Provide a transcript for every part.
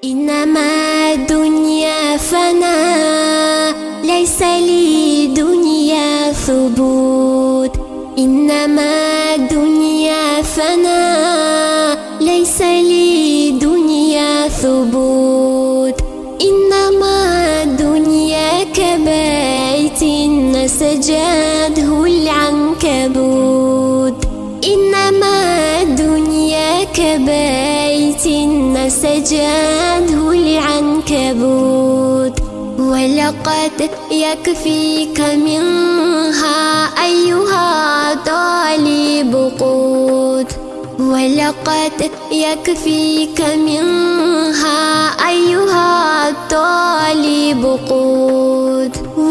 إنما الدنيا فنا، ليس لدنيا ثبوت. إنما الدنيا فنا، ليس لدنيا ثبوت. إنما الدنيا كبيت نسجته العنكبوت. إنما الدنيا كبيت نسجته العنكبوت. ولقد يكفيك منها أيها طالب قوت. ولقد يكفيك منها أيها طالب قوت.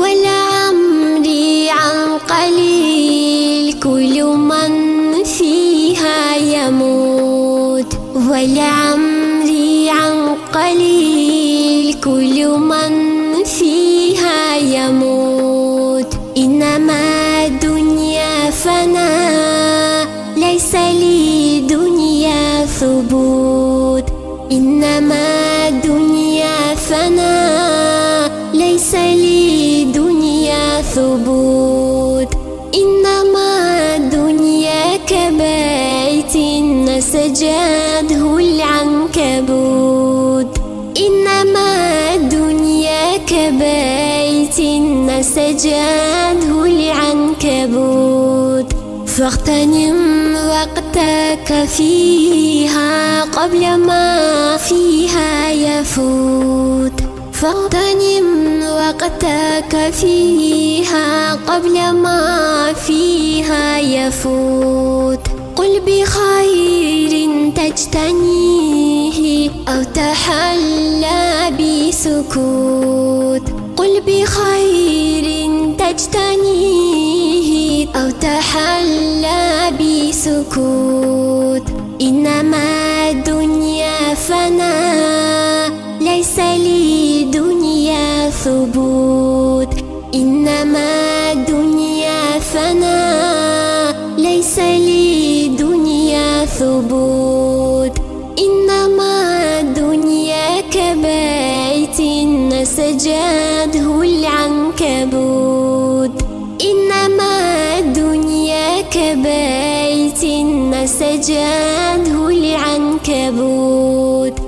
ولعمري عن قليل كل من فيها يموت. ولعمري عن قليل كل من فيها يموت. إنما الدنيا فنا، ليس لدنيا ثبوت. إنما الدنيا فنا، ليس لدنيا ثبوت. إنما الدنيا كبيت نسجته العنكبوت. إنما الدنيا كبيت نسجته العنكبوت. فاغتنم وقتك فيها قبل ما فيها يفوت. فاغتنم وقتك فيها قبل ما فيها يفوت. قل بخير تجتنيه أو تحلى بسكوت. قل بخير تجتنيه أو تحلى بسكوت. إنما الدنيا فنا، ليس لدنيا ثبوت. إنما الدنيا فنا، ليس لدنيا ثبوت. إنما الدنيا كبيت نسجته العنكبوت. إنما الدنيا كبيت نسجته العنكبوت.